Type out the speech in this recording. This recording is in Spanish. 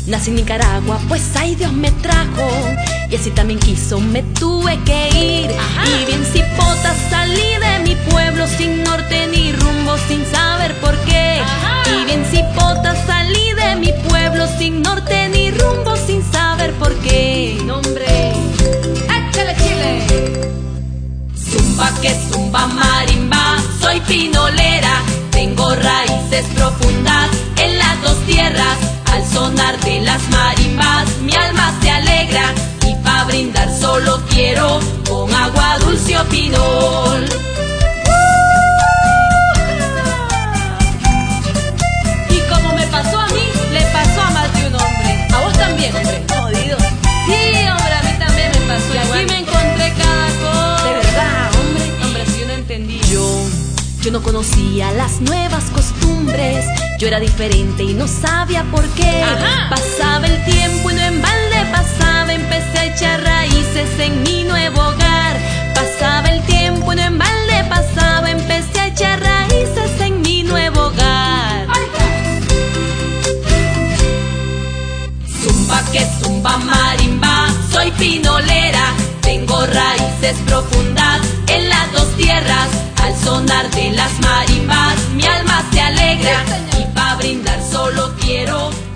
Nací en Nicaragua, pues ahí Dios me trajo, y así también quiso, me tuve que ir. Y bien cipota salí de mi pueblo, sin norte ni rumbo, sin saber por qué. Y bien cipota salí de mi pueblo, sin norte ni rumbo, sin saber por qué. Nombre, échale chile. Zumba que zumba marimba, soy pinolera, tengo raíces profundas en las dos tierras. Al sonar de las marimbas mi alma se alegra, y pa' brindar solo quiero con agua dulce o pinol. Y como me pasó a mí, le pasó a más de un hombre. A vos también, hombre. Jodido. Sí, hombre, a mí también me pasó. Y Aquí igual. me encontré cada cosa. De verdad, hombre. Hombre, si yo no entendía. Yo no conocía las nuevas costumbres, yo era diferente y no sabía por qué. Pasaba el tiempo y no en balde pasaba, empecé a echar raíces en mi nuevo hogar. Pasaba el tiempo y no en balde pasaba, empecé a echar raíces en mi nuevo hogar. Zumba que zumba marimba, soy pinolera, tengo raíces profundas en las dos tierras. Al sonar de las marimbas mi alma se alegra, y pa' brindar solo quiero